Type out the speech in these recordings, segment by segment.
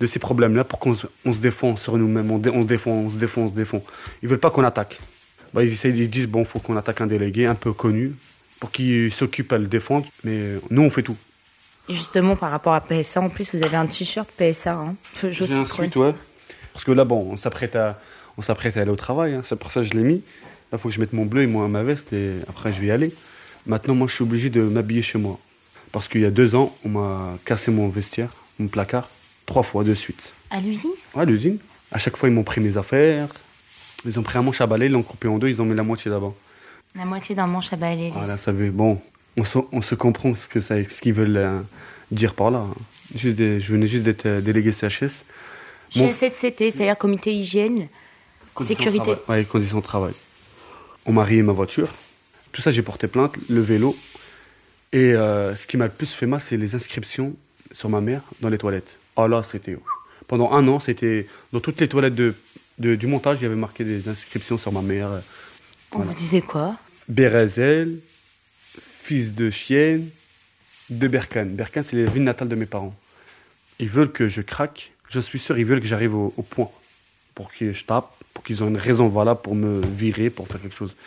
de ces problèmes-là pour on se défend sur nous-mêmes, on se défend. Ils veulent pas qu'on attaque. Ils disent, bon, il faut qu'on attaque un délégué un peu connu pour qu'il s'occupe à le défendre, mais nous, on fait tout. Et justement, par rapport à PSA, en plus, vous avez un t-shirt PSA, hein, Peugeot J'ai un sweat, ouais. Parce que là, bon, on s'apprête à aller au travail, hein. C'est pour ça que je l'ai mis. Là, il faut que je mette mon bleu et moi ma veste, et après, je vais y aller. Maintenant, moi, je suis obligé de m'habiller chez moi. Parce qu'il y a 2 ans, on m'a cassé mon vestiaire, mon placard, 3 fois de suite. À l'usine ? Ouais, à l'usine. À chaque fois, ils m'ont pris mes affaires. Ils ont pris un manche à balai, ils l'ont coupé en 2, ils ont mis la moitié là-bas. La moitié d'un manche à balai. Voilà, ça veut. Bon, on se comprend ce qu'ils veulent dire par là. Je venais juste d'être délégué CHS. CHSCT, c'est-à-dire comité hygiène, sécurité. Oui, conditions de travail. On m'a rayé ma voiture. Tout ça, j'ai porté plainte, le vélo. Et ce qui m'a le plus fait mal, c'est les inscriptions sur ma mère dans les toilettes. Ah là, c'était... Pendant 1 an, c'était... Dans toutes les toilettes du montage, il y avait marqué des inscriptions sur ma mère. On vous disait quoi ? Bérézel, fils de chienne, de Berkane. Berkane, c'est la ville natale de mes parents. Ils veulent que je craque. Je suis sûr, ils veulent que j'arrive au point. Pour que je tape, pour qu'ils aient une raison valable pour me virer, pour faire quelque chose.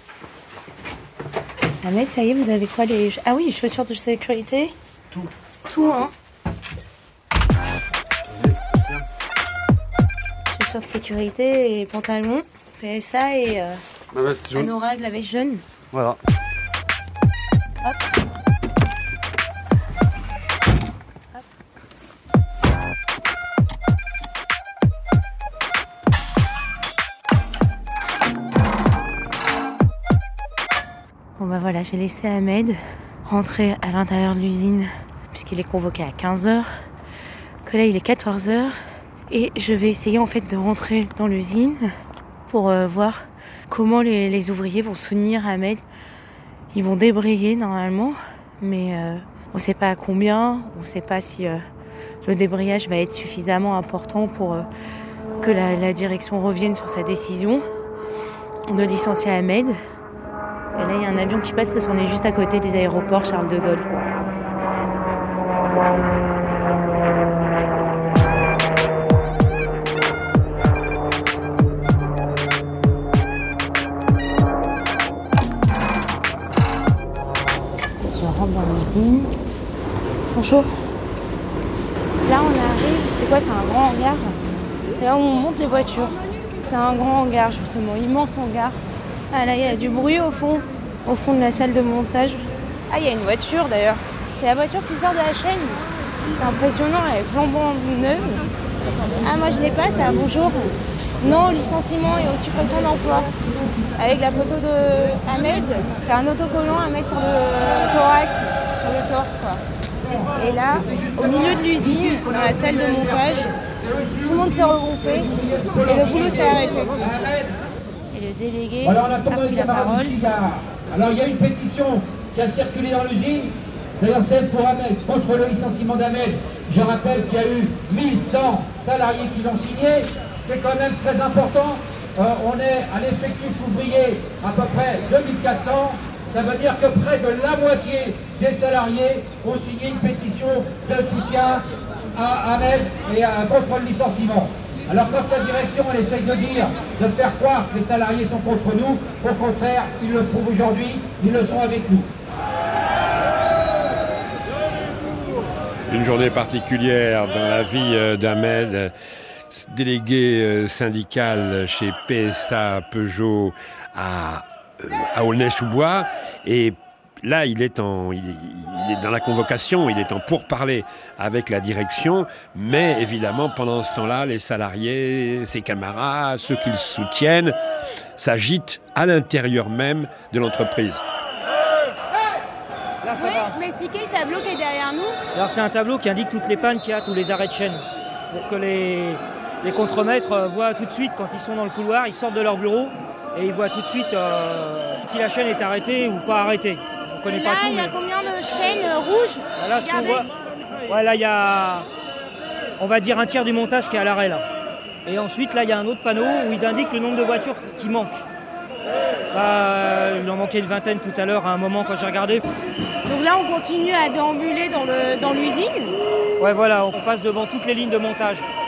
Ahmed, ça y est, vous avez quoi les... Ah oui, les chaussures de sécurité ? Tout, hein ? Chaussures de sécurité et pantalon, PSA et anorak, la veste jaune. Voilà. Hop. Bon bah voilà, j'ai laissé Ahmed rentrer à l'intérieur de l'usine puisqu'il est convoqué à 15h, que là il est 14h et je vais essayer en fait de rentrer dans l'usine pour voir comment les ouvriers vont soutenir Ahmed. Ils vont débrayer normalement, mais on ne sait pas à combien, on ne sait pas si le débrayage va être suffisamment important pour que la direction revienne sur sa décision de licencier Ahmed. Et là, il y a un avion qui passe parce qu'on est juste à côté des aéroports Charles de Gaulle. Je rentre dans l'usine. Bonjour. Là, on arrive. C'est quoi ? C'est un grand hangar. C'est là où on monte les voitures. C'est un grand hangar, justement, immense hangar. Ah là, il y a du bruit au fond de la salle de montage. Ah, il y a une voiture d'ailleurs. C'est la voiture qui sort de la chaîne. C'est impressionnant, elle est flambant neuve. Ah, moi je l'ai pas, ça, bonjour. Non, au licenciement et aux suppressions d'emplois. Avec la photo de Ahmed, c'est un autocollant à mettre sur le thorax, sur le torse, quoi. Et là, au milieu de l'usine, dans la salle de montage, tout le monde s'est regroupé et le boulot s'est arrêté. Le délégué a pris la parole. Alors il y a une pétition qui a circulé dans l'usine, d'ailleurs celle pour Ahmed, contre le licenciement d'Ahmed. Je rappelle qu'il y a eu 1100 salariés qui l'ont signé, c'est quand même très important. On est à l'effectif ouvrier à peu près 2400, ça veut dire que près de la moitié des salariés ont signé une pétition de soutien à Ahmed et contre le licenciement. Alors quand la direction elle essaye de dire, de faire croire que les salariés sont contre nous, au contraire, ils le prouvent aujourd'hui, ils le sont avec nous. Une journée particulière dans la vie d'Ahmed, délégué syndical chez PSA Peugeot à Aulnay-sous-Bois. Et là, il est dans la convocation, il est en pourparlers avec la direction, mais évidemment, pendant ce temps-là, les salariés, ses camarades, ceux qui le soutiennent, s'agitent à l'intérieur même de l'entreprise. Là, ça va. Vous m'expliquez le tableau qui est derrière nous ? Alors, c'est un tableau qui indique toutes les pannes qu'il y a, tous les arrêts de chaîne, pour que les contremaîtres voient tout de suite, quand ils sont dans le couloir, ils sortent de leur bureau et ils voient tout de suite si la chaîne est arrêtée ou pas arrêtée. On connaît pas tout, il y a combien de chaînes rouges ? Là, ce qu'on voit, ouais, là, il y a, on va dire, un tiers du montage qui est à l'arrêt, là. Et ensuite, là, il y a un autre panneau où ils indiquent le nombre de voitures qui manquent. Il en manquait une vingtaine tout à l'heure, à un moment, quand j'ai regardé. Donc là, on continue à déambuler dans l'usine. Ouais, voilà, on passe devant toutes les lignes de montage.